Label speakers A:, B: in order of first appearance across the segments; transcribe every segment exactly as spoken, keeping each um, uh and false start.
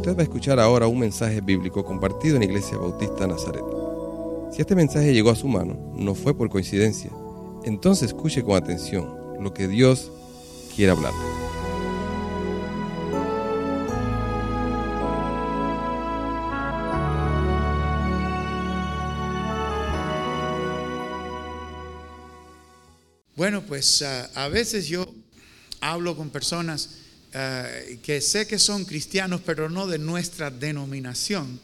A: Usted va a escuchar ahora un mensaje bíblico compartido en Iglesia Bautista Nazaret. Si este mensaje llegó a su mano, no fue por coincidencia. Entonces escuche con atención lo que Dios quiere hablarle.
B: Bueno, pues uh, a veces yo hablo con personas uh, que sé que son cristianos, pero no de nuestra denominación.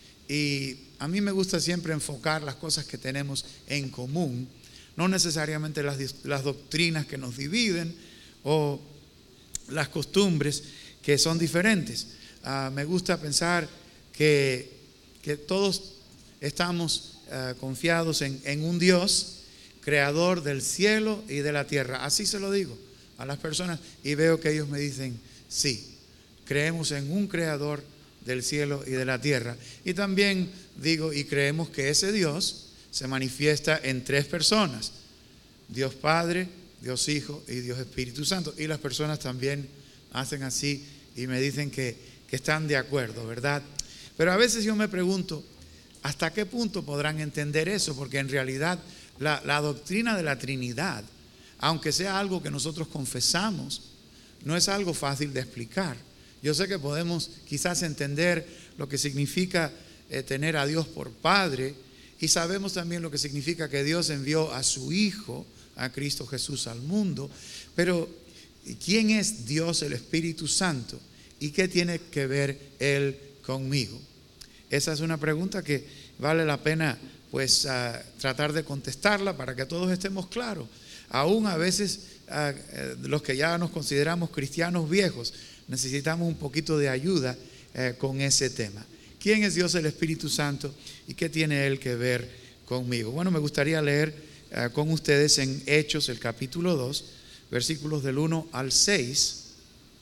B: Y a mí me gusta siempre enfocar las cosas que tenemos en común, no necesariamente las, las doctrinas que nos dividen o las costumbres que son diferentes. Uh, me gusta pensar que, que todos estamos uh, confiados en, en un Dios creador del cielo y de la tierra. Así se lo digo a las personas y veo que ellos me dicen, sí, creemos en un creador del cielo y de la tierra. Y también digo, y creemos que ese Dios se manifiesta en tres personas: Dios Padre, Dios Hijo y Dios Espíritu Santo. Y las personas también hacen así y me dicen que, que están de acuerdo, ¿verdad? Pero a veces yo me pregunto, ¿hasta qué punto podrán entender eso? Porque en realidad La, la doctrina de la Trinidad, aunque sea algo que nosotros confesamos, no es algo fácil de explicar. Yo sé que podemos quizás entender lo que significa eh, tener a Dios por Padre, y sabemos también lo que significa que Dios envió a su Hijo, a Cristo Jesús, al mundo. Pero ¿quién es Dios el Espíritu Santo? ¿Y qué tiene que ver Él conmigo? Esa es una pregunta que vale la pena pues uh, tratar de contestarla para que todos estemos claros. Aún a veces uh, uh, los que ya nos consideramos cristianos viejos necesitamos un poquito de ayuda uh, con ese tema. ¿Quién es Dios el Espíritu Santo y qué tiene Él que ver conmigo? Bueno, me gustaría leer uh, con ustedes en Hechos el capítulo dos, versículos del uno al seis.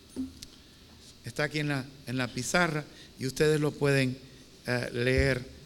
B: Está aquí en la, en la pizarra y ustedes lo pueden uh, leer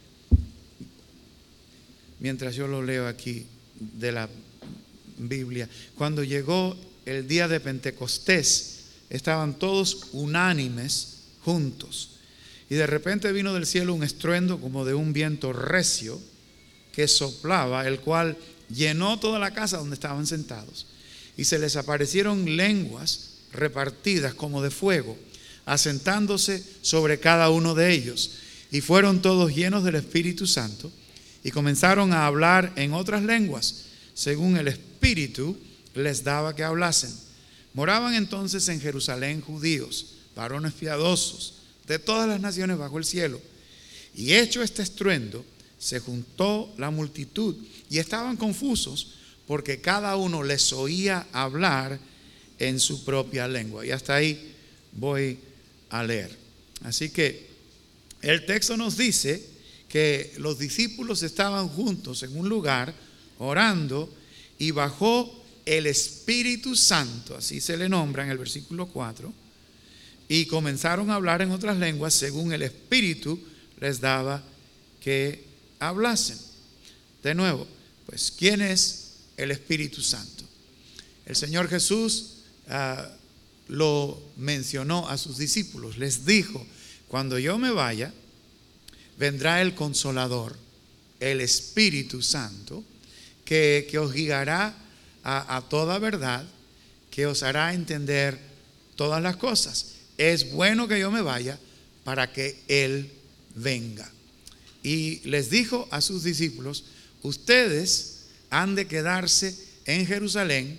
B: mientras yo lo leo aquí de la Biblia. Cuando llegó el día de Pentecostés, estaban todos unánimes juntos. Y de repente vino del cielo un estruendo como de un viento recio que soplaba, el cual llenó toda la casa donde estaban sentados. Y se les aparecieron lenguas repartidas como de fuego, asentándose sobre cada uno de ellos. Y fueron todos llenos del Espíritu Santo, y comenzaron a hablar en otras lenguas, según el Espíritu les daba que hablasen. Moraban entonces en Jerusalén judíos, varones piadosos, de todas las naciones bajo el cielo. Y hecho este estruendo, se juntó la multitud, y estaban confusos, porque cada uno les oía hablar en su propia lengua. Y hasta ahí voy a leer. Así que el texto nos dice que los discípulos estaban juntos en un lugar orando y bajó el Espíritu Santo, así se le nombra en el versículo cuatro, y comenzaron a hablar en otras lenguas según el Espíritu les daba que hablasen. De nuevo, pues, ¿quién es el Espíritu Santo? El Señor Jesús uh, lo mencionó a sus discípulos, les dijo: cuando yo me vaya, vendrá el Consolador, el Espíritu Santo, que, que os guiará a, a toda verdad, que os hará entender todas las cosas. Es bueno que yo me vaya para que Él venga. Y les dijo a sus discípulos: ustedes han de quedarse en Jerusalén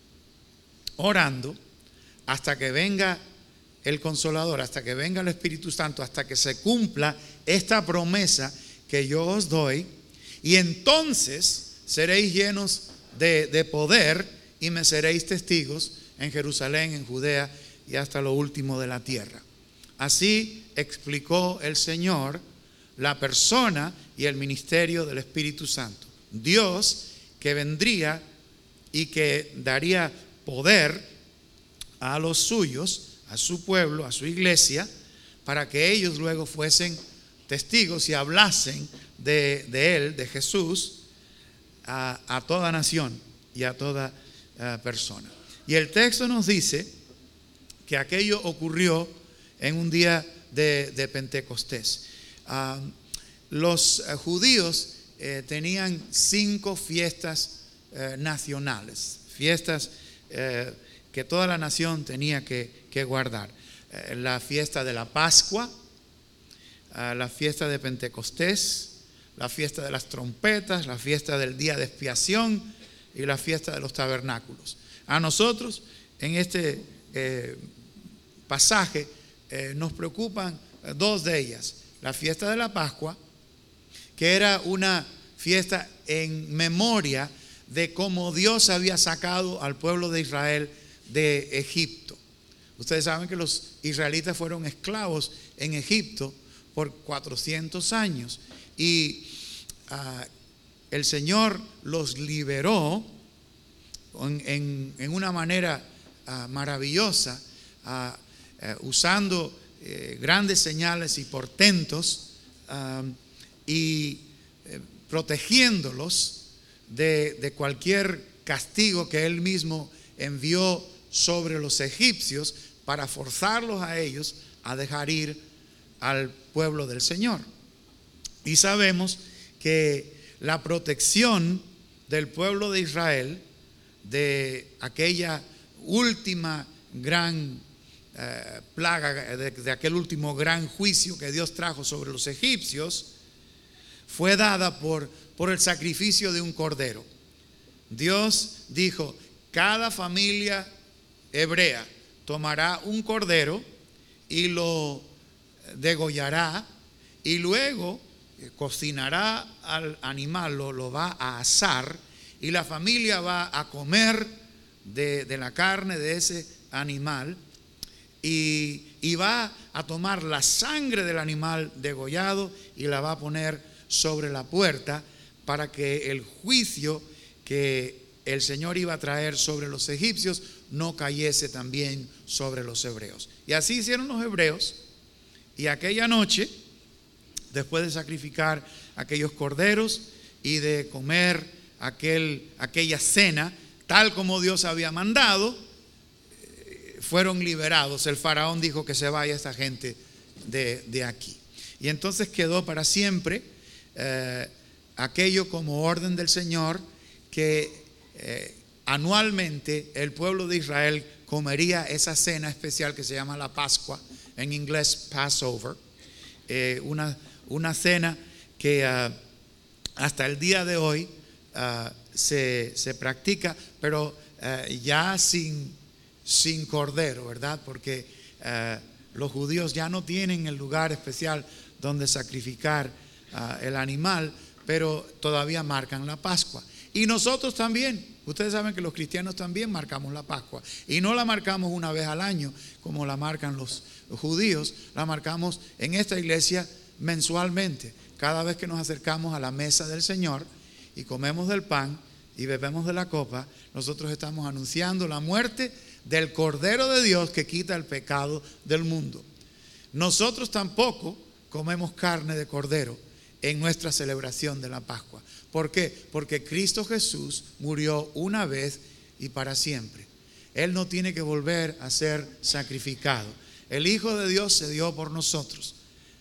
B: orando hasta que venga el Consolador, hasta que venga el Espíritu Santo, hasta que se cumpla esta promesa que yo os doy, y entonces seréis llenos de, de poder y me seréis testigos en Jerusalén, en Judea y hasta lo último de la tierra. Así explicó el Señor la persona y el ministerio del Espíritu Santo. Dios que vendría y que daría poder a los suyos, a su pueblo, a su iglesia, para que ellos luego fuesen testigos y hablasen de, de Él, de Jesús, a, a toda nación y a toda uh, persona. Y el texto nos dice que aquello ocurrió en un día de, de Pentecostés. Uh, los uh, judíos eh, tenían cinco fiestas eh, nacionales, fiestas eh, que toda la nación tenía que, que guardar. Eh, la fiesta de la Pascua, uh, la fiesta de Pentecostés, la fiesta de las trompetas, la fiesta del día de expiación y la fiesta de los tabernáculos. A nosotros en este eh, pasaje eh, nos preocupan dos de ellas. La fiesta de la Pascua, que era una fiesta en memoria de cómo Dios había sacado al pueblo de Israel de Egipto. Ustedes saben que los israelitas fueron esclavos en Egipto por cuatrocientos años. Y uh, el Señor los liberó en, en, en una manera uh, maravillosa, uh, uh, usando uh, grandes señales y portentos uh, y uh, protegiéndolos de, de cualquier castigo que Él mismo envió sobre los egipcios para forzarlos a ellos a dejar ir al pueblo del Señor. Y sabemos que la protección del pueblo de Israel de aquella última gran eh, plaga, de, de aquel último gran juicio que Dios trajo sobre los egipcios, fue dada por, por el sacrificio de un cordero. Dios dijo: cada familia hebrea tomará un cordero y lo degollará, y luego cocinará al animal, lo, lo va a asar, y la familia va a comer de, de la carne de ese animal, y, y va a tomar la sangre del animal degollado y la va a poner sobre la puerta para que el juicio que el Señor iba a traer sobre los egipcios no cayese también sobre los hebreos. Y así hicieron los hebreos, y aquella noche, después de sacrificar aquellos corderos y de comer aquel, aquella cena, tal como Dios había mandado, fueron liberados. El faraón dijo que se vaya esta gente de, de aquí. Y entonces quedó para siempre eh, aquello como orden del Señor, que eh, anualmente el pueblo de Israel comería esa cena especial que se llama la Pascua, en inglés Passover, eh, una Una cena que uh, hasta el día de hoy uh, se, se practica, pero uh, ya sin, sin cordero, ¿verdad? Porque uh, los judíos ya no tienen el lugar especial donde sacrificar uh, el animal, pero todavía marcan la Pascua. Y nosotros también. Ustedes saben que los cristianos también marcamos la Pascua. Y no la marcamos una vez al año como la marcan los, los judíos. La marcamos en esta iglesia mensualmente. Cada vez que nos acercamos a la mesa del Señor y comemos del pan y bebemos de la copa, nosotros estamos anunciando la muerte del Cordero de Dios que quita el pecado del mundo. Nosotros tampoco comemos carne de cordero en nuestra celebración de la Pascua. ¿Por qué? Porque Cristo Jesús murió una vez y para siempre. Él no tiene que volver a ser sacrificado. El Hijo de Dios se dio por nosotros.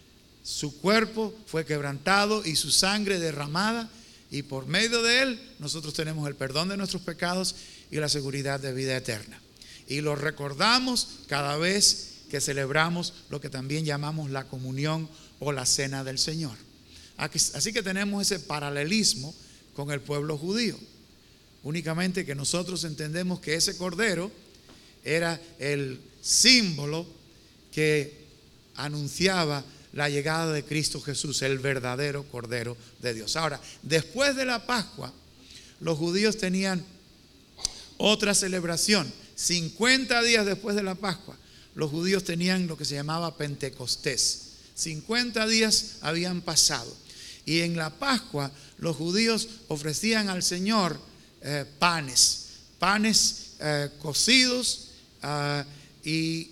B: Su cuerpo fue quebrantado y su sangre derramada, y por medio de Él nosotros tenemos el perdón de nuestros pecados y la seguridad de vida eterna. Y lo recordamos cada vez que celebramos lo que también llamamos la comunión o la cena del Señor. Así que tenemos ese paralelismo con el pueblo judío. Únicamente que nosotros entendemos que ese cordero era el símbolo que anunciaba la llegada de Cristo Jesús, el verdadero Cordero de Dios. Ahora, después de la Pascua, los judíos tenían otra celebración. cincuenta días después de la Pascua, los judíos tenían lo que se llamaba Pentecostés. cincuenta días habían pasado. Y en la Pascua, los judíos ofrecían al Señor eh, panes, panes eh, cocidos, uh, y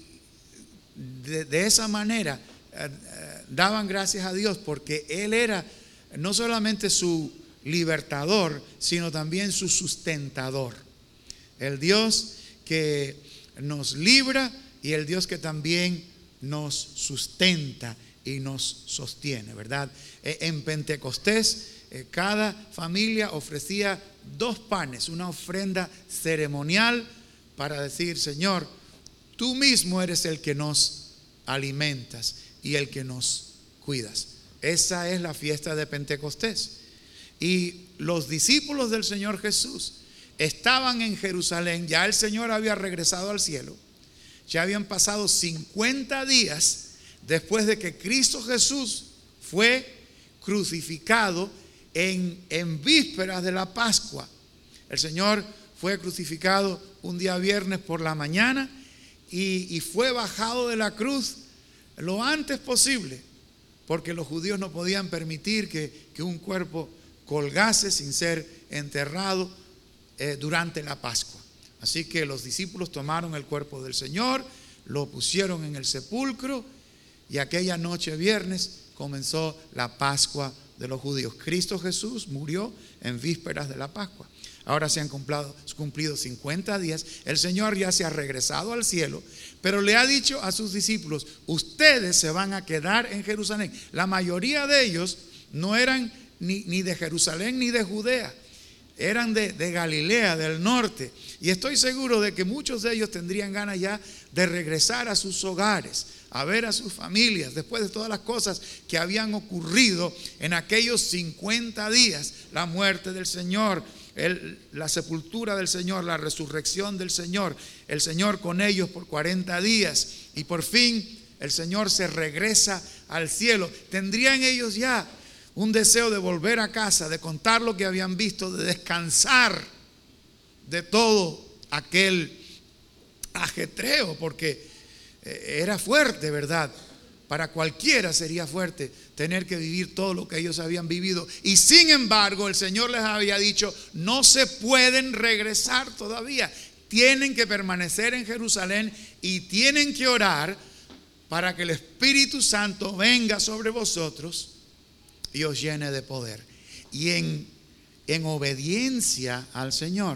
B: de, de esa manera eh, daban gracias a Dios, porque Él era no solamente su libertador, sino también su sustentador. El Dios que nos libra y el Dios que también nos sustenta y nos sostiene, ¿verdad? En Pentecostés, cada familia ofrecía dos panes, una ofrenda ceremonial para decir: Señor, tú mismo eres el que nos alimentas y el que nos cuidas. Esa es la fiesta de Pentecostés. Y los discípulos del Señor Jesús estaban en Jerusalén. Ya el Señor había regresado al cielo. Ya habían pasado cincuenta días después de que Cristo Jesús fue crucificado en, en vísperas de la Pascua. El Señor fue crucificado un día viernes por la mañana y, y fue bajado de la cruz lo antes posible, porque los judíos no podían permitir que, que un cuerpo colgase sin ser enterrado eh, durante la Pascua. Así que los discípulos tomaron el cuerpo del Señor, lo pusieron en el sepulcro, y aquella noche viernes comenzó la Pascua de los judíos. Cristo Jesús murió en vísperas de la Pascua. Ahora se han cumplido, cumplido cincuenta días. El Señor ya se ha regresado al cielo, pero le ha dicho a sus discípulos: ustedes se van a quedar en Jerusalén. La mayoría de ellos no eran ni, ni de Jerusalén ni de Judea, eran de, de Galilea, del norte. Y estoy seguro de que muchos de ellos tendrían ganas ya de regresar a sus hogares, a ver a sus familias, después de todas las cosas que habían ocurrido en aquellos cincuenta días: la muerte del Señor, el, la sepultura del Señor, la resurrección del Señor, el Señor con ellos por cuarenta días, y por fin el Señor se regresa al cielo. Tendrían ellos ya un deseo de volver a casa, de contar lo que habían visto, de descansar de todo aquel ajetreo, porque era fuerte, ¿verdad? Para cualquiera sería fuerte tener que vivir todo lo que ellos habían vivido. Y sin embargo, el Señor les había dicho: no se pueden regresar todavía. Tienen que permanecer en Jerusalén y tienen que orar para que el Espíritu Santo venga sobre vosotros y os llene de poder. Y en, en obediencia al Señor,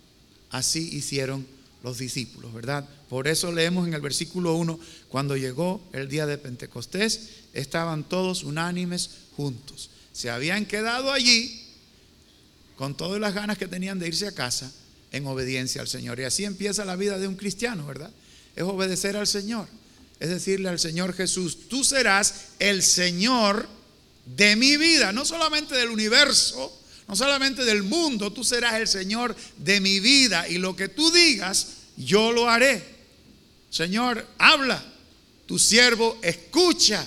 B: así hicieron los discípulos, ¿verdad? Por eso leemos en el versículo uno: cuando llegó el día de Pentecostés, estaban todos unánimes juntos. Se habían quedado allí con todas las ganas que tenían de irse a casa, en obediencia al Señor. Y así empieza la vida de un cristiano, ¿verdad? Es obedecer al Señor, es decirle al Señor Jesús: tú serás el Señor de mi vida, no solamente del universo, no solamente del mundo. Tú serás el Señor de mi vida, y lo que tú digas, yo lo haré. Señor, habla, tu siervo escucha.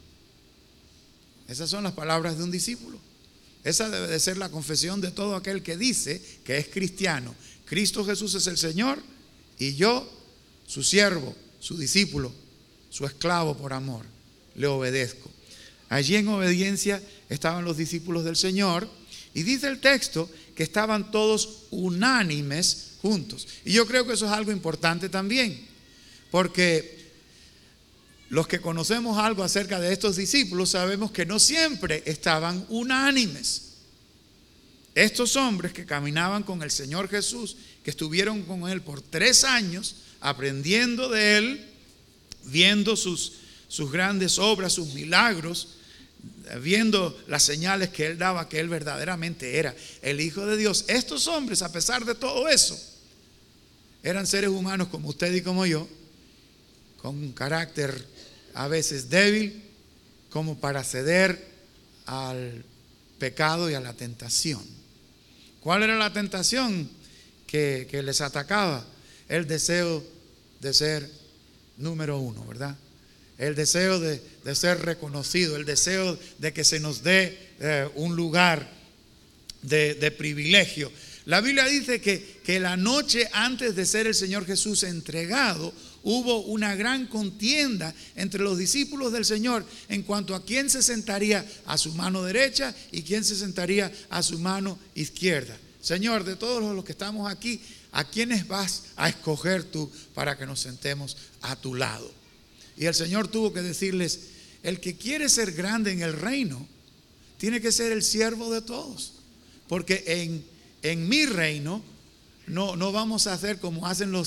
B: Esas son las palabras de un discípulo. Esa debe de ser la confesión de todo aquel que dice que es cristiano. Cristo Jesús es el Señor, y yo, su siervo, su discípulo, su esclavo por amor, le obedezco. Allí en obediencia estaban los discípulos del Señor. Y dice el texto que estaban todos unánimes juntos. Y yo creo que eso es algo importante también, porque los que conocemos algo acerca de estos discípulos sabemos que no siempre estaban unánimes. Estos hombres que caminaban con el Señor Jesús, que estuvieron con Él por tres años, aprendiendo de Él, viendo sus, sus grandes obras, sus milagros, viendo las señales que Él daba, que Él verdaderamente era el Hijo de Dios. Estos hombres, a pesar de todo eso, eran seres humanos como usted y como yo, con un carácter a veces débil, como para ceder al pecado y a la tentación. ¿Cuál era la tentación que, que les atacaba? El deseo de ser número uno, ¿verdad? El deseo de, de ser reconocido, el deseo de que se nos dé eh, un lugar de, de privilegio. La Biblia dice que, que la noche antes de ser el Señor Jesús entregado, hubo una gran contienda entre los discípulos del Señor en cuanto a quién se sentaría a su mano derecha y quién se sentaría a su mano izquierda. Señor, de todos los que estamos aquí, ¿a quiénes vas a escoger tú para que nos sentemos a tu lado? Y el Señor tuvo que decirles: el que quiere ser grande en el reino tiene que ser el siervo de todos, porque en, en mi reino no, no vamos a hacer como hacen los,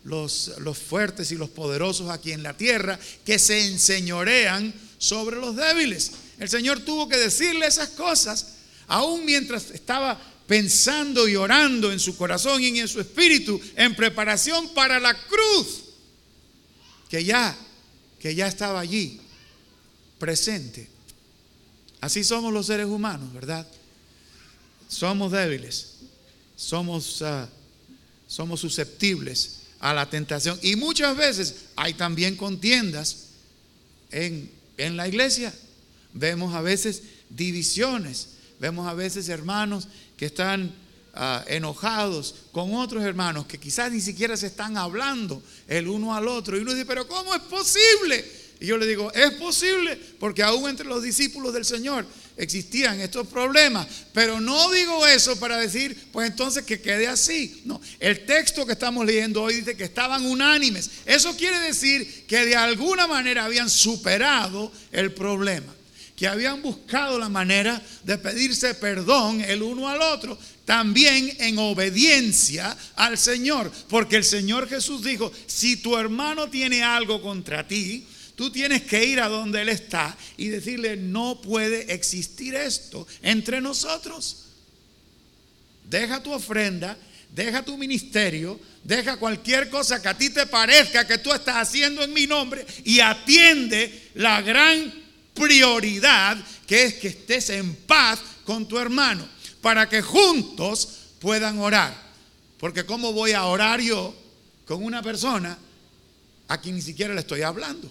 B: los, los fuertes y los poderosos aquí en la tierra, que se enseñorean sobre los débiles. El Señor tuvo que decirle esas cosas, aún mientras estaba pensando y orando en su corazón y en su espíritu, en preparación para la cruz, que ya, que ya estaba allí, presente. Así somos los seres humanos, ¿verdad? Somos débiles, somos, uh, somos susceptibles a la tentación. Y muchas veces hay también contiendas en, en la iglesia. Vemos a veces divisiones, vemos a veces hermanos que están uh, enojados con otros hermanos que quizás ni siquiera se están hablando el uno al otro. Y uno dice, pero ¿cómo es posible? Y yo le digo, es posible, porque aún entre los discípulos del Señor existían estos problemas. Pero no digo eso para decir, pues entonces que quede así. No, el texto que estamos leyendo hoy dice que estaban unánimes. Eso quiere decir que de alguna manera habían superado el problema, que habían buscado la manera de pedirse perdón el uno al otro, también en obediencia al Señor. Porque el Señor Jesús dijo, si tu hermano tiene algo contra ti, tú tienes que ir a donde Él está y decirle, no puede existir esto entre nosotros. Deja tu ofrenda, deja tu ministerio, deja cualquier cosa que a ti te parezca que tú estás haciendo en mi nombre y atiende la gran prioridad, que es que estés en paz con tu hermano, para que juntos puedan orar. Porque ¿cómo voy a orar yo con una persona a quien ni siquiera le estoy hablando?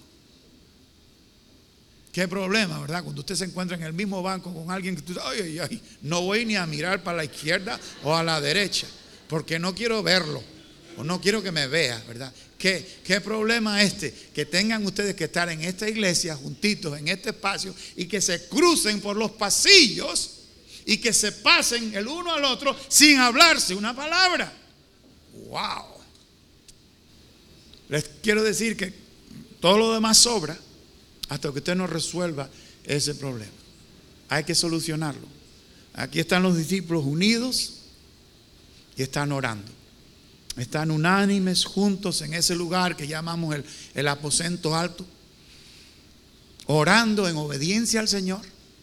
B: Qué problema, ¿verdad? Cuando usted se encuentra en el mismo banco con alguien que tú dice, ay, ay, ay, no voy ni a mirar para la izquierda o a la derecha, porque no quiero verlo, o no quiero que me vea, ¿verdad? ¿Qué, qué problema este? Que tengan ustedes que estar en esta iglesia, juntitos, en este espacio, y que se crucen por los pasillos, y que se pasen el uno al otro sin hablarse una palabra. ¡Wow! Les quiero decir que todo lo demás sobra hasta que usted no resuelva ese problema. Hay que solucionarlo. Aquí están los discípulos unidos y están orando. Están unánimes juntos en ese lugar que llamamos el, el aposento alto, orando en obediencia al Señor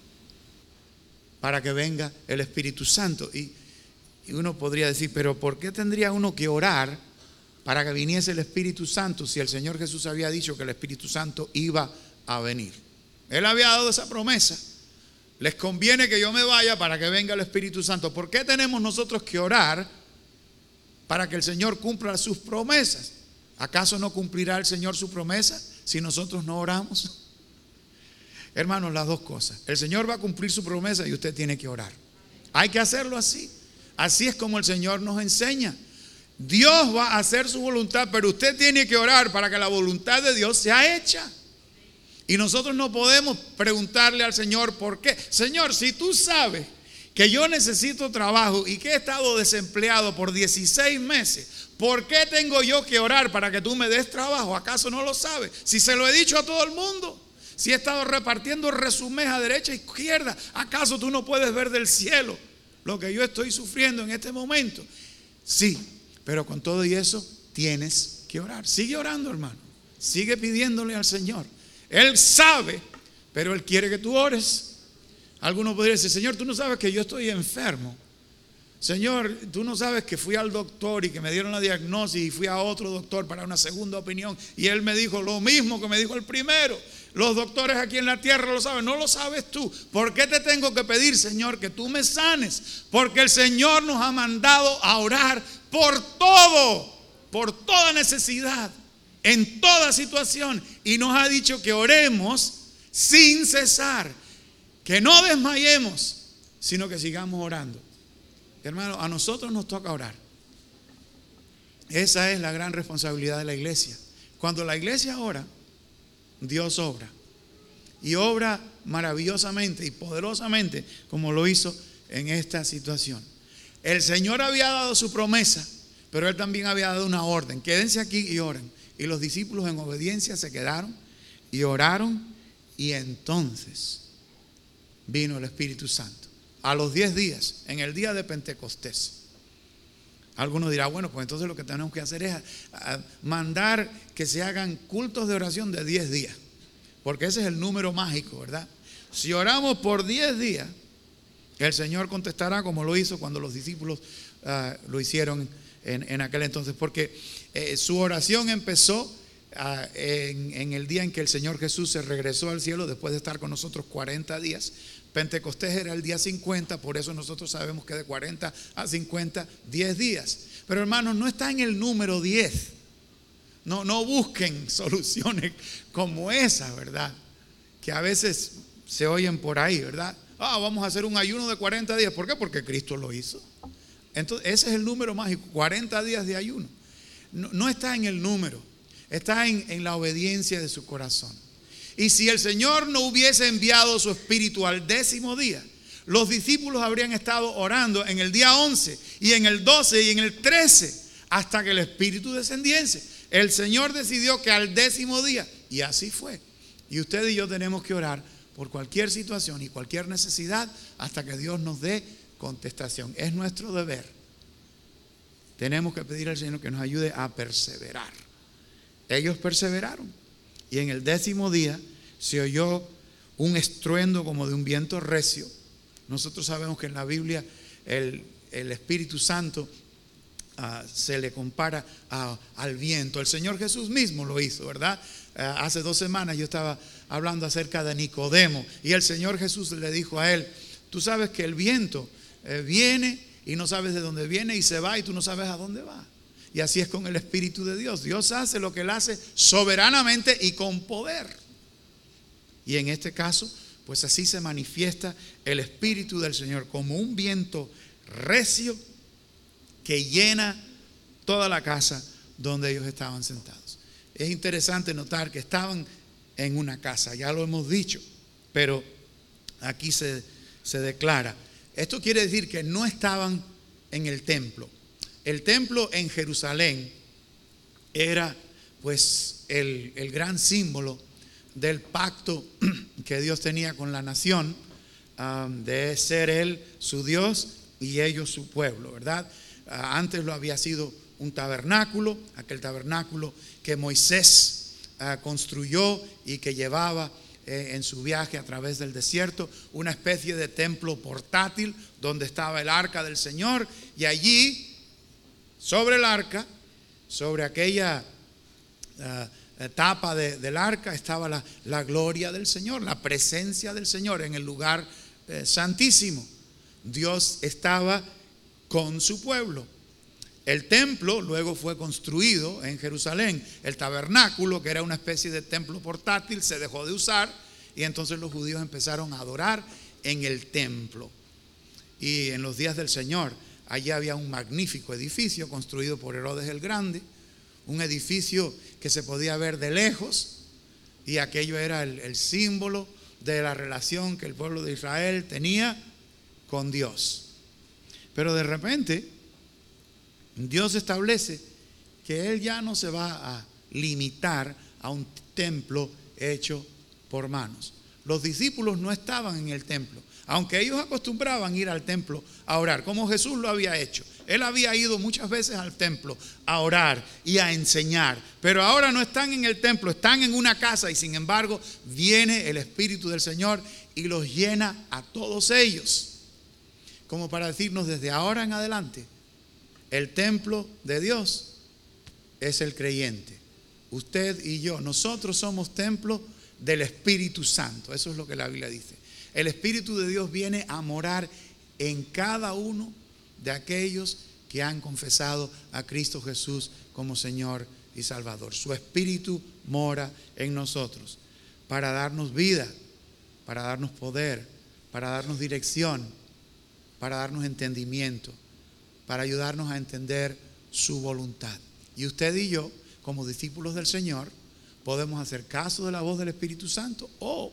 B: para que venga el Espíritu Santo. Y, y uno podría decir, pero ¿por qué tendría uno que orar para que viniese el Espíritu Santo si el Señor Jesús había dicho que el Espíritu Santo iba a venir? Él había dado esa promesa. Les conviene que yo me vaya para que venga el Espíritu Santo. ¿Por qué tenemos nosotros que orar para que el Señor cumpla sus promesas? ¿Acaso no cumplirá el Señor su promesa si nosotros no oramos? Hermanos, las dos cosas. El Señor va a cumplir su promesa y usted tiene que orar. Hay que hacerlo así. Así es como el Señor nos enseña. Dios va a hacer su voluntad, pero usted tiene que orar para que la voluntad de Dios sea hecha. Y nosotros no podemos preguntarle al Señor por qué. Señor, si tú sabes que yo necesito trabajo y que he estado desempleado por dieciséis meses, ¿por qué tengo yo que orar para que tú me des trabajo? ¿Acaso no lo sabes? Si se lo he dicho a todo el mundo, si he estado repartiendo resúmenes a derecha e izquierda, ¿acaso tú no puedes ver del cielo lo que yo estoy sufriendo en este momento? Sí, pero con todo y eso tienes que orar. Sigue orando, hermano. Sigue pidiéndole al Señor. Él sabe, pero Él quiere que tú ores. Algunos podrían decir, Señor, tú no sabes que yo estoy enfermo. Señor, tú no sabes que fui al doctor y que me dieron la diagnosis y fui a otro doctor para una segunda opinión y él me dijo lo mismo que me dijo el primero. Los doctores aquí en la tierra lo saben, no lo sabes tú. ¿Por qué te tengo que pedir, Señor, que tú me sanes? Porque el Señor nos ha mandado a orar por todo, por toda necesidad, en toda situación, y nos ha dicho que oremos sin cesar, que no desmayemos, sino que sigamos orando. Hermano, a nosotros nos toca orar. Esa es la gran responsabilidad de la iglesia. Cuando la iglesia ora, Dios obra, y obra maravillosamente y poderosamente como lo hizo en esta situación. El Señor había dado su promesa, pero Él también había dado una orden: quédense aquí y oren. Y los discípulos en obediencia se quedaron y oraron, y entonces vino el Espíritu Santo. A los diez días, en el día de Pentecostés, Algunos dirán, bueno, pues entonces lo que tenemos que hacer es a, a mandar que se hagan cultos de oración de diez días, porque ese es el número mágico, ¿verdad? Si oramos por diez días, el Señor contestará como lo hizo cuando los discípulos uh, lo hicieron en, en aquel entonces, porque eh, su oración empezó uh, en, en el día en que el Señor Jesús se regresó al cielo después de estar con nosotros cuarenta días. Pentecostés era el día cincuenta, por eso nosotros sabemos que de cuarenta a cincuenta, diez días. Pero hermanos, no está en el número diez. No, no busquen soluciones como esa, ¿verdad? Que a veces se oyen por ahí, ¿verdad? Ah, vamos a hacer un ayuno de cuarenta días. ¿Por qué? Porque Cristo lo hizo. Entonces, ese es el número mágico, cuarenta días de ayuno. No, no está en el número, está en, en la obediencia de su corazón. Y si el Señor no hubiese enviado su Espíritu al décimo día, los discípulos habrían estado orando en el día once y en el doce y en el trece hasta que el Espíritu descendiese. El Señor decidió que al décimo día, y así fue. Y usted y yo tenemos que orar por cualquier situación y cualquier necesidad hasta que Dios nos dé contestación. Es nuestro deber. Tenemos que pedir al Señor que nos ayude a perseverar. Ellos perseveraron. Y en el décimo día se oyó un estruendo como de un viento recio. Nosotros sabemos que en la Biblia el, el Espíritu Santo uh, se le compara a, al viento. El Señor Jesús mismo lo hizo, ¿verdad? Uh, hace dos semanas yo estaba hablando acerca de Nicodemo y el Señor Jesús le dijo a él: tú sabes que el viento eh, viene y no sabes de dónde viene y se va y tú no sabes a dónde va. Y así es con el Espíritu de Dios. Dios hace lo que Él hace soberanamente y con poder. Y en este caso, pues así se manifiesta el Espíritu del Señor como un viento recio que llena toda la casa donde ellos estaban sentados. Es interesante notar que estaban en una casa, ya lo hemos dicho, pero aquí se, se declara. Esto quiere decir que no estaban en el templo. El templo en Jerusalén era pues el, el gran símbolo del pacto que Dios tenía con la nación, um, de ser Él su Dios y ellos su pueblo, ¿verdad? Uh, antes lo había sido un tabernáculo, aquel tabernáculo que Moisés uh, construyó y que llevaba eh, en su viaje a través del desierto, una especie de templo portátil donde estaba el arca del Señor, y allí sobre el arca, sobre aquella uh, tapa de, del arca estaba la, la gloria del Señor, la presencia del Señor en el lugar eh, santísimo. Dios estaba con su pueblo. El templo luego fue construido en Jerusalén. El tabernáculo, que era una especie de templo portátil, se dejó de usar y entonces los judíos empezaron a adorar en el templo. Y en los días del Señor, allí había un magnífico edificio construido por Herodes el Grande, un edificio que se podía ver de lejos, y aquello era el, el símbolo de la relación que el pueblo de Israel tenía con Dios. Pero de repente Dios establece que Él ya no se va a limitar a un templo hecho por manos. Los discípulos no estaban en el templo, aunque ellos acostumbraban ir al templo a orar, como Jesús lo había hecho. Él había ido muchas veces al templo a orar y a enseñar, pero ahora no están en el templo, están en una casa, y sin embargo viene el Espíritu del Señor y los llena a todos ellos, como para decirnos: desde ahora en adelante el templo de Dios es el creyente. Usted y yo, nosotros somos templo del Espíritu Santo. Eso es lo que la Biblia dice. El Espíritu de Dios viene a morar en cada uno de aquellos que han confesado a Cristo Jesús como Señor y Salvador. Su Espíritu mora en nosotros para darnos vida, para darnos poder, para darnos dirección, para darnos entendimiento, para ayudarnos a entender su voluntad. Y usted y yo, como discípulos del Señor, podemos hacer caso de la voz del Espíritu Santo o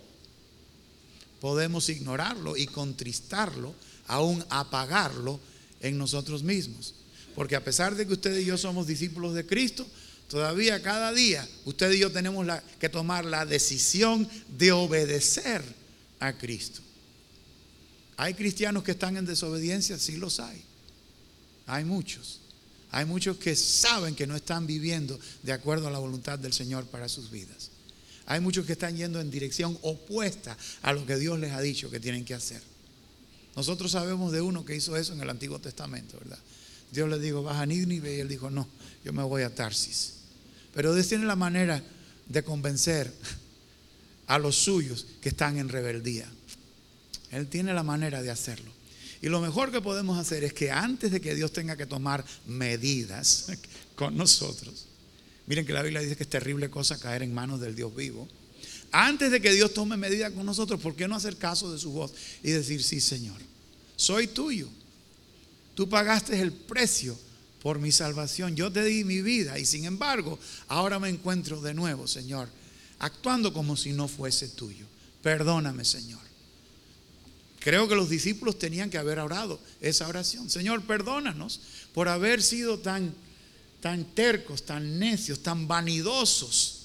B: podemos ignorarlo y contristarlo, aún apagarlo en nosotros mismos. Porque a pesar de que usted y yo somos discípulos de Cristo, todavía cada día usted y yo tenemos la, que tomar la decisión de obedecer a Cristo. ¿Hay cristianos que están en desobediencia? Sí los hay. Hay muchos. Hay muchos que saben que no están viviendo de acuerdo a la voluntad del Señor para sus vidas. Hay muchos que están yendo en dirección opuesta a lo que Dios les ha dicho que tienen que hacer. Nosotros sabemos de uno que hizo eso en el Antiguo Testamento, ¿verdad? Dios le dijo, vas a Nínive, y él dijo, no, yo me voy a Tarsis. Pero Dios tiene la manera de convencer a los suyos que están en rebeldía. Él tiene la manera de hacerlo. Y lo mejor que podemos hacer es que antes de que Dios tenga que tomar medidas con nosotros, miren que la Biblia dice que es terrible cosa caer en manos del Dios vivo. Antes de que Dios tome medidas con nosotros, ¿por qué no hacer caso de su voz y decir, sí, Señor, soy tuyo? Tú pagaste el precio por mi salvación, yo te di mi vida y sin embargo, ahora me encuentro de nuevo, Señor, actuando como si no fuese tuyo. Perdóname, Señor. Creo que los discípulos tenían que haber orado esa oración. Señor, perdónanos por haber sido tan, tan tercos, tan necios, tan vanidosos,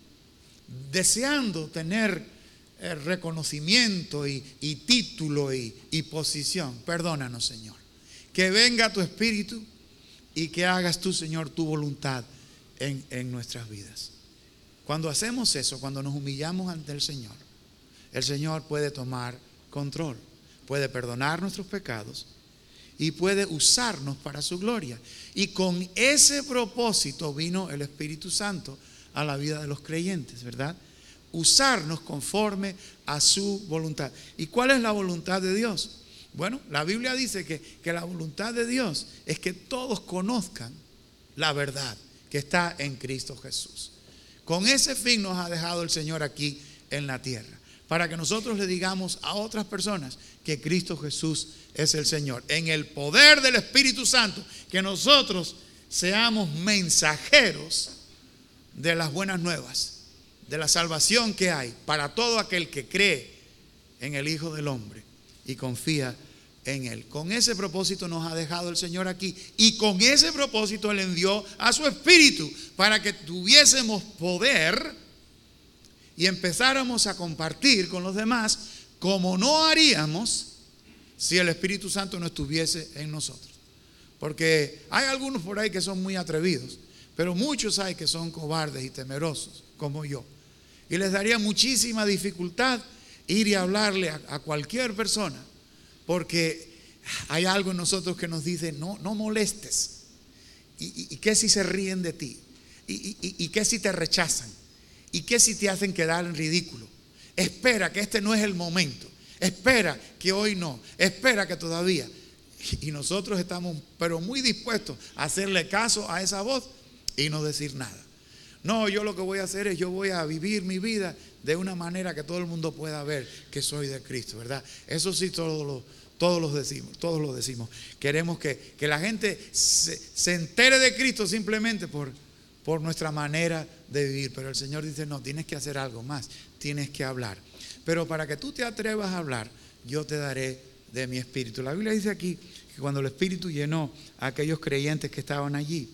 B: deseando tener eh, reconocimiento y, y título y, y posición. Perdónanos, Señor. Que venga tu Espíritu y que hagas tú, Señor, tu voluntad en, en nuestras vidas. Cuando hacemos eso, cuando nos humillamos ante el Señor, el Señor puede tomar control, puede perdonar nuestros pecados y puede usarnos para su gloria. Y con ese propósito vino el Espíritu Santo a la vida de los creyentes, ¿verdad? Usarnos conforme a su voluntad. ¿Y cuál es la voluntad de Dios? Bueno, la Biblia dice que, que la voluntad de Dios es que todos conozcan la verdad que está en Cristo Jesús. Con ese fin nos ha dejado el Señor aquí en la tierra, para que nosotros le digamos a otras personas que Cristo Jesús es el Señor. En el poder del Espíritu Santo, que nosotros seamos mensajeros de las buenas nuevas, de la salvación que hay para todo aquel que cree en el Hijo del Hombre y confía en Él. Con ese propósito nos ha dejado el Señor aquí, y con ese propósito Él envió a su Espíritu para que tuviésemos poder y empezáramos a compartir con los demás como no haríamos si el Espíritu Santo no estuviese en nosotros. Porque hay algunos por ahí que son muy atrevidos, pero muchos hay que son cobardes y temerosos como yo, y les daría muchísima dificultad ir y hablarle a, a cualquier persona, porque hay algo en nosotros que nos dice no, no molestes. ¿Y, y, y qué si se ríen de ti? ¿Y, y, y qué si te rechazan? ¿Y qué si te hacen quedar en ridículo? Espera que este no es el momento. Espera que hoy no. Espera que todavía. Y nosotros estamos pero muy dispuestos a hacerle caso a esa voz y no decir nada. No, yo lo que voy a hacer es yo voy a vivir mi vida de una manera que todo el mundo pueda ver que soy de Cristo, ¿verdad? Eso sí, todos lo, todos los decimos, todos lo decimos. Queremos que, que la gente se, se entere de Cristo simplemente por, por nuestra manera de vivir. Pero el Señor dice, no, tienes que hacer algo más, tienes que hablar. Pero para que tú te atrevas a hablar, yo te daré de mi Espíritu. La Biblia dice aquí que cuando el Espíritu llenó a aquellos creyentes que estaban allí,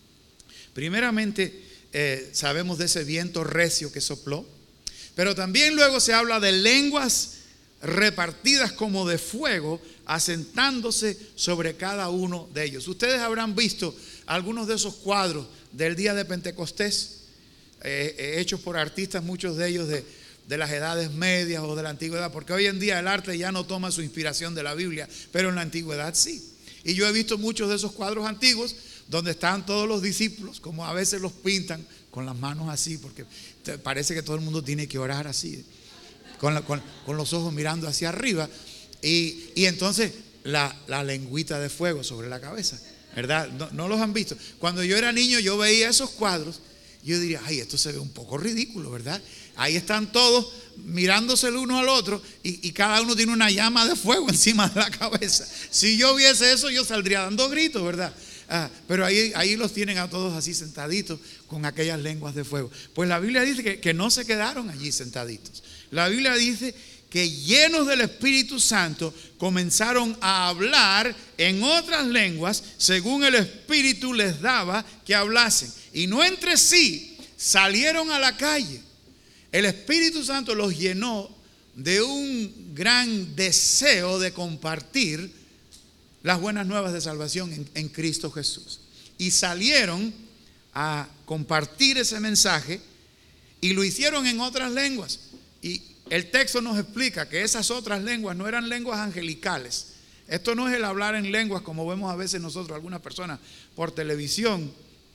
B: primeramente eh, sabemos de ese viento recio que sopló, pero también luego se habla de lenguas repartidas como de fuego, asentándose sobre cada uno de ellos. Ustedes habrán visto algunos de esos cuadros del día de Pentecostés, eh, hechos por artistas, muchos de ellos de, de las edades medias o de la antigüedad, porque hoy en día el arte ya no toma su inspiración de la Biblia, pero en la antigüedad sí. Y yo he visto muchos de esos cuadros antiguos donde están todos los discípulos, como a veces los pintan con las manos así, porque parece que todo el mundo tiene que orar así, con, la, con, con los ojos mirando hacia arriba, y, y entonces la, la lengüita de fuego sobre la cabeza, ¿verdad? No, no los han visto. Cuando yo era niño yo veía esos cuadros, yo diría, ay, esto se ve un poco ridículo, ¿verdad? Ahí están todos mirándose el uno al otro y, y cada uno tiene una llama de fuego encima de la cabeza. Si yo viese eso, yo saldría dando gritos, ¿verdad? Ah, pero ahí, ahí los tienen a todos así sentaditos con aquellas lenguas de fuego. Pues la Biblia dice que, que no se quedaron allí sentaditos. La Biblia dice que llenos del Espíritu Santo comenzaron a hablar en otras lenguas según el Espíritu les daba que hablasen. Y no entre sí, salieron a la calle. El Espíritu Santo los llenó de un gran deseo de compartir las buenas nuevas de salvación en, en Cristo Jesús. y salieron a compartir ese mensaje y lo hicieron en otras lenguas. Y el texto nos explica que esas otras lenguas no eran lenguas angelicales. Esto no es el hablar en lenguas como vemos a veces nosotros, algunas personas por televisión,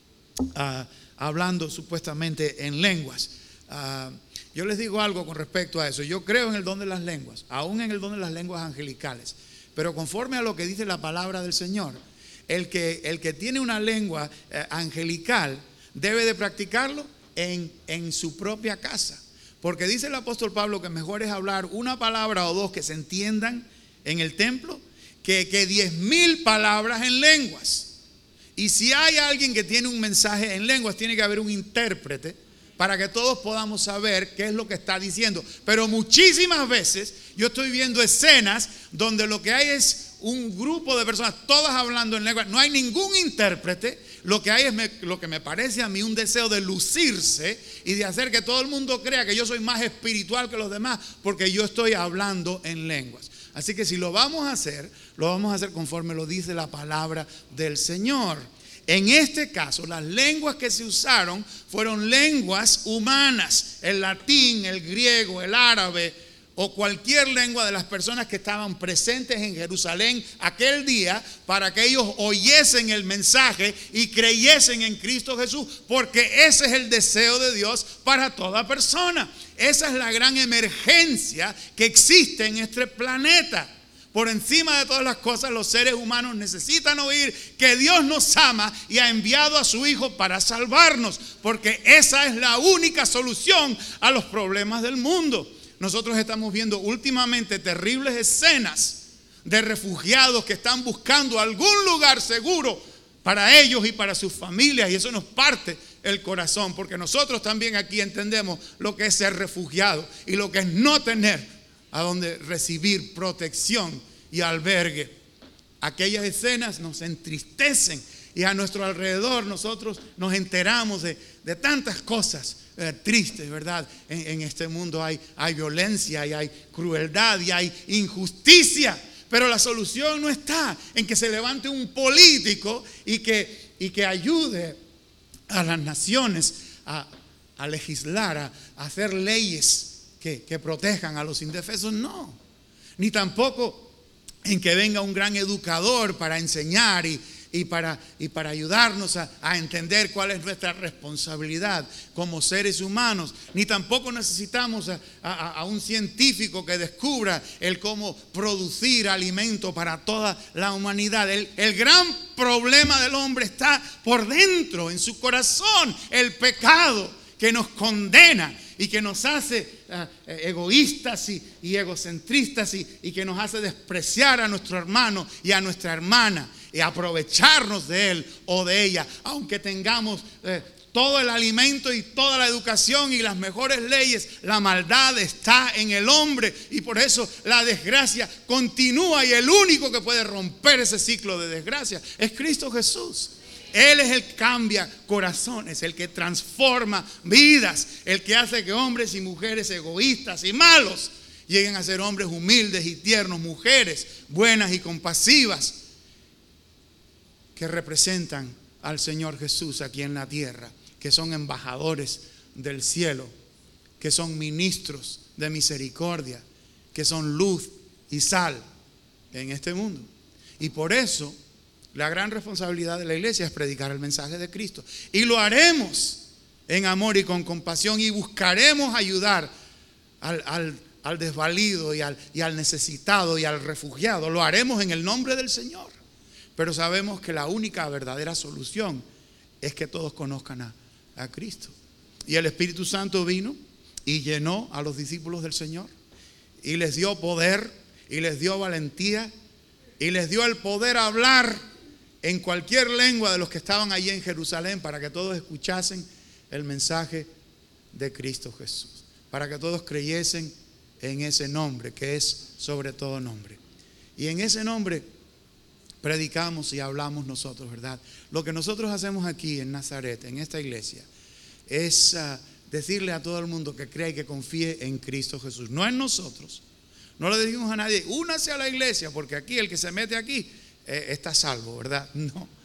B: uh, hablando supuestamente en lenguas. Uh, yo les digo algo con respecto a eso. Yo creo en el don de las lenguas, aún en el don de las lenguas angelicales, pero conforme a lo que dice la palabra del Señor, el que, el que tiene una lengua eh, angelical debe de practicarlo en, en su propia casa, porque dice el apóstol Pablo que mejor es hablar una palabra o dos que se entiendan en el templo que, que diez mil palabras en lenguas. Y si hay alguien que tiene un mensaje en lenguas, tiene que haber un intérprete para que todos podamos saber qué es lo que está diciendo. Pero muchísimas veces yo estoy viendo escenas donde lo que hay es un grupo de personas, todas hablando en lengua, no hay ningún intérprete. Lo que hay es me, lo que me parece a mí un deseo de lucirse y de hacer que todo el mundo crea que yo soy más espiritual que los demás porque yo estoy hablando en lenguas. Así que si lo vamos a hacer, lo vamos a hacer conforme lo dice la palabra del Señor. En este caso, las lenguas que se usaron fueron lenguas humanas, el latín, el griego, el árabe o cualquier lengua de las personas que estaban presentes en Jerusalén aquel día, para que ellos oyesen el mensaje y creyesen en Cristo Jesús, porque ese es el deseo de Dios para toda persona. Esa es la gran emergencia que existe en este planeta. Por encima de todas las cosas, los seres humanos necesitan oír que Dios nos ama y ha enviado a su Hijo para salvarnos, porque esa es la única solución a los problemas del mundo. Nosotros estamos viendo últimamente terribles escenas de refugiados que están buscando algún lugar seguro para ellos y para sus familias, y eso nos parte el corazón, porque nosotros también aquí entendemos lo que es ser refugiado y lo que es no tener a donde recibir protección y albergue. Aquellas escenas nos entristecen y a nuestro alrededor nosotros nos enteramos de, de tantas cosas eh, tristes, ¿verdad? En, en este mundo hay, hay violencia y hay crueldad y hay injusticia, pero la solución no está en que se levante un político y que, y que ayude a las naciones a, a legislar, a, a hacer leyes Que, que protejan a los indefensos, no. Ni tampoco en que venga un gran educador para enseñar y, y, para, y para ayudarnos a, a entender cuál es nuestra responsabilidad como seres humanos. Ni tampoco necesitamos a, a, a un científico que descubra el cómo producir alimento para toda la humanidad. El, el gran problema del hombre está por dentro, en su corazón, el pecado que nos condena y que nos hace uh, egoístas y, y egocentristas y, y que nos hace despreciar a nuestro hermano y a nuestra hermana y aprovecharnos de él o de ella, aunque tengamos eh, todo el alimento y toda la educación y las mejores leyes. La maldad está en el hombre y por eso la desgracia continúa, y el único que puede romper ese ciclo de desgracia es Cristo Jesús. Él es el que cambia corazones, el que transforma vidas, el que hace que hombres y mujeres egoístas y malos lleguen a ser hombres humildes y tiernos, mujeres buenas y compasivas que representan al Señor Jesús aquí en la tierra, que son embajadores del cielo, que son ministros de misericordia, que son luz y sal en este mundo. Y por eso la gran responsabilidad de la iglesia es predicar el mensaje de Cristo. Y lo haremos en amor y con compasión, y buscaremos ayudar al, al, al desvalido y al, y al necesitado y al refugiado. Lo haremos en el nombre del Señor. Pero sabemos que la única verdadera solución es que todos conozcan a, a Cristo. Y el Espíritu Santo vino y llenó a los discípulos del Señor y les dio poder y les dio valentía y les dio el poder a hablar en cualquier lengua de los que estaban allí en Jerusalén, para que todos escuchasen el mensaje de Cristo Jesús, para que todos creyesen en ese nombre que es sobre todo nombre. Y en ese nombre predicamos y hablamos nosotros, ¿verdad? Lo que nosotros hacemos aquí en Nazaret, en esta iglesia, es uh, decirle a todo el mundo que crea y que confíe en Cristo Jesús, no en nosotros. No le decimos a nadie, únase a la iglesia, porque aquí el que se mete aquí está salvo, ¿verdad? No.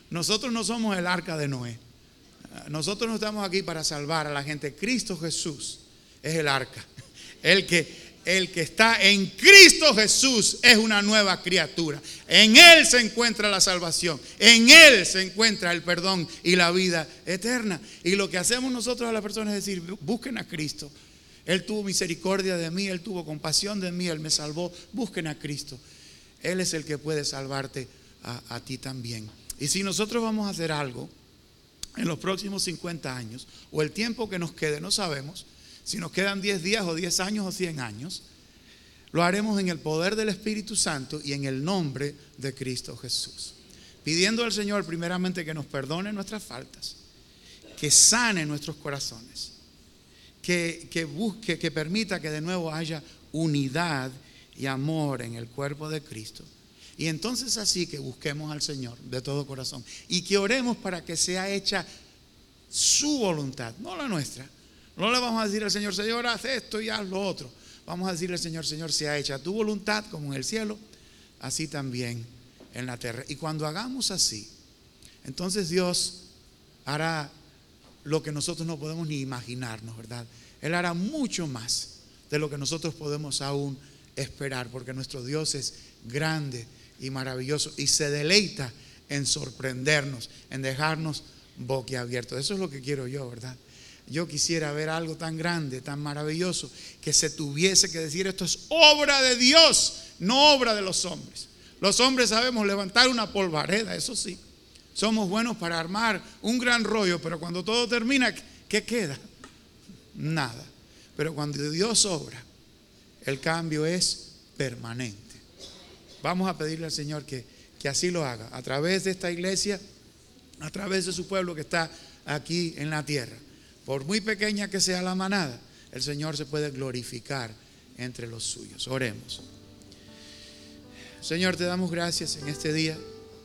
B: nosotros no somos el arca de Noé. Nosotros no estamos aquí para salvar a la gente. Cristo Jesús es el arca. El que, el que está en Cristo Jesús es una nueva criatura. En Él se encuentra la salvación. En Él se encuentra el perdón y la vida eterna. Y lo que hacemos nosotros a las personas es decir, busquen a Cristo. Él tuvo misericordia de mí, Él tuvo compasión de mí, Él me salvó. Busquen a Cristo. Él es el que puede salvarte a, a ti también. Y si nosotros vamos a hacer algo en los próximos cincuenta años, o el tiempo que nos quede, no sabemos, si nos quedan diez días o diez años o cien años, lo haremos en el poder del Espíritu Santo y en el nombre de Cristo Jesús. Pidiendo al Señor primeramente que nos perdone nuestras faltas, que sane nuestros corazones, que, que busque, que permita que de nuevo haya unidad y amor en el cuerpo de Cristo. Y entonces así que busquemos al Señor de todo corazón y que oremos para que sea hecha su voluntad, no la nuestra. No le vamos a decir al Señor, Señor, haz esto y haz lo otro. Vamos a decirle al Señor, Señor, sea hecha tu voluntad como en el cielo, así también en la tierra. Y cuando hagamos así, entonces Dios hará lo que nosotros no podemos ni imaginarnos, ¿verdad? Él hará mucho más de lo que nosotros podemos aún esperar, porque nuestro Dios es grande y maravilloso y se deleita en sorprendernos, en dejarnos boquiabiertos. Eso es lo que quiero yo, ¿verdad? Yo quisiera ver algo tan grande, tan maravilloso, que se tuviese que decir, esto es obra de Dios, no obra de los hombres. Los hombres sabemos levantar una polvareda, eso sí. Somos buenos para armar un gran rollo, pero cuando todo termina, ¿qué queda? Nada. Pero cuando Dios obra, el cambio es permanente. Vamos a pedirle al Señor que, que así lo haga, a través de esta iglesia, a través de su pueblo que está aquí en la tierra. Por muy pequeña que sea la manada, el Señor se puede glorificar entre los suyos. Oremos. Señor, te damos gracias en este día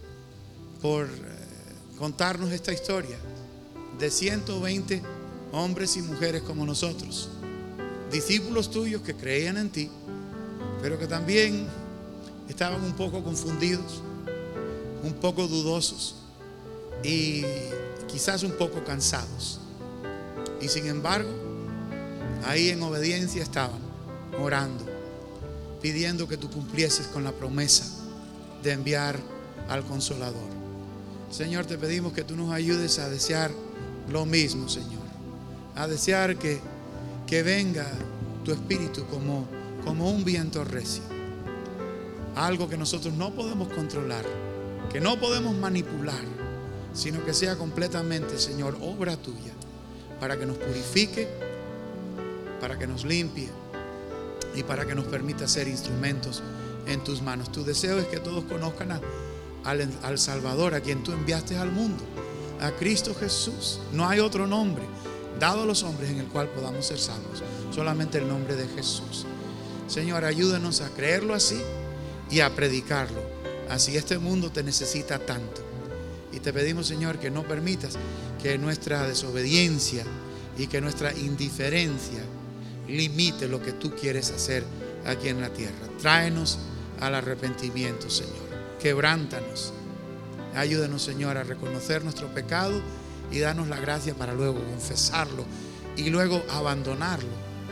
B: por eh, contarnos esta historia de ciento veinte hombres y mujeres como nosotros, discípulos tuyos que creían en ti, pero que también estaban un poco confundidos, un poco dudosos y quizás un poco cansados. Y sin embargo, ahí en obediencia estaban, orando, pidiendo que tú cumplieses con la promesa de enviar al Consolador. Señor, te pedimos que tú nos ayudes a desear lo mismo, Señor. A desear que, que venga tu Espíritu como, como un viento recio. Algo que nosotros no podemos controlar, que no podemos manipular, sino que sea completamente, Señor, obra tuya. Para que nos purifique, para que nos limpie y para que nos permita ser instrumentos en tus manos. Tu deseo es que todos conozcan a, al, al Salvador, a quien tú enviaste al mundo, a Cristo Jesús. No hay otro nombre dado a los hombres en el cual podamos ser salvos, solamente el nombre de Jesús. Señor, ayúdanos a creerlo así y a predicarlo así. Este mundo te necesita tanto. Y te pedimos, Señor, que no permitas que nuestra desobediencia y que nuestra indiferencia limite lo que tú quieres hacer aquí en la tierra. Tráenos al arrepentimiento, Señor. Quebrántanos. Ayúdanos, Señor, a reconocer nuestro pecado y danos la gracia para luego confesarlo y luego abandonarlo,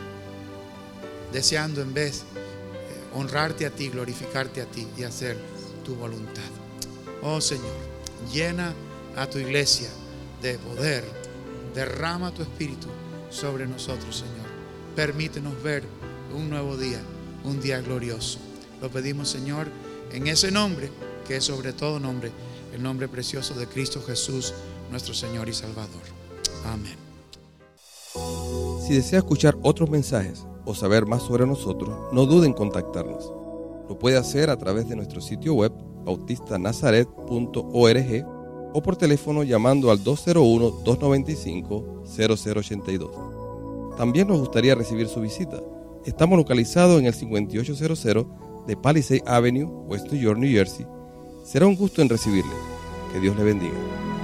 B: deseando en vez eh, honrarte a ti, glorificarte a ti y hacer tu voluntad. Oh, Señor, llena a tu iglesia de poder, derrama tu espíritu sobre nosotros, Señor. Permítenos ver un nuevo día, un día glorioso. Lo pedimos, Señor, en ese nombre que es sobre todo nombre, el nombre precioso de Cristo Jesús, nuestro Señor y Salvador. Amén.
A: Si desea escuchar otros mensajes o saber más sobre nosotros, no dude en contactarnos. Lo puede hacer a través de nuestro sitio web bautista nazaret punto org o por teléfono llamando al dos cero uno, dos nueve cinco, cero cero ocho dos. También nos gustaría recibir su visita. Estamos localizados en el cincuenta y ocho cero cero de Palisade Avenue, West New York, New Jersey. Será un gusto en recibirle. Que Dios le bendiga.